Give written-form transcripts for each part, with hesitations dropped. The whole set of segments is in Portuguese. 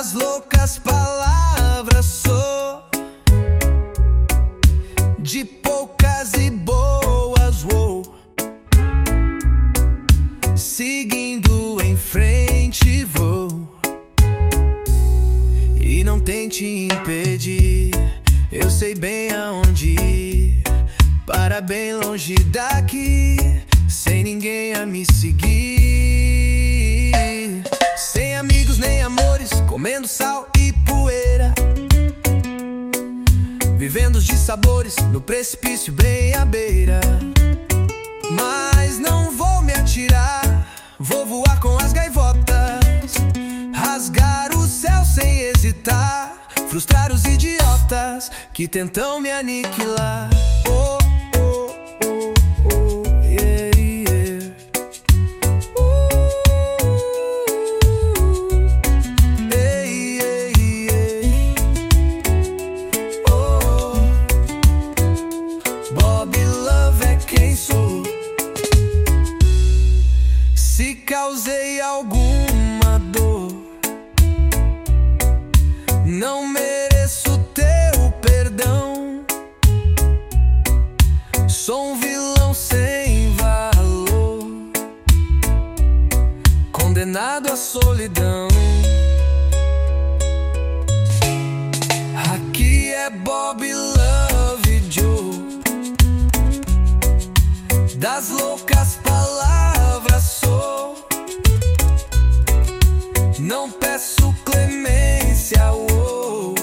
das loucas palavras sou, de poucas e boas vou, seguindo em frente vou. E não tente impedir, eu sei bem aonde ir, para bem longe daqui, sem ninguém a me seguir. Sem amigos nem amores, comendo sal e poeira, vivendo os dissabores no precipício bem à beira. Mas não vou me atirar, vou voar com as gaivotas, rasgar o céu sem hesitar, frustrar os idiotas que tentam me aniquilar. Oh, oh, oh, oh, yeah, yeah. Hey, hey, hey. Oh, Bob Love é quem sou. Se causei alguma dor, não mereço teu perdão. Sou um vilão sem valor, condenado à solidão. Aqui é Bob Love Joe, das loucas palavras sou, não peço clemência, oh.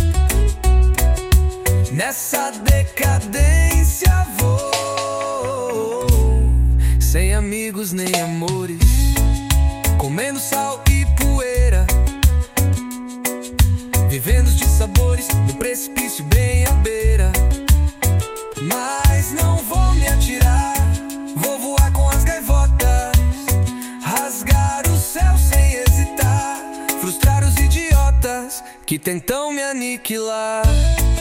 Nessa decadência vou, sem amigos nem amores, comendo sal e poeira, vivendo os dissabores no precipício bem à beira. Mas não vou me atirar, vou voar com as gaivotas, rasgar o céu sem hesitar, frustrar os idiotas que tentam me aniquilar.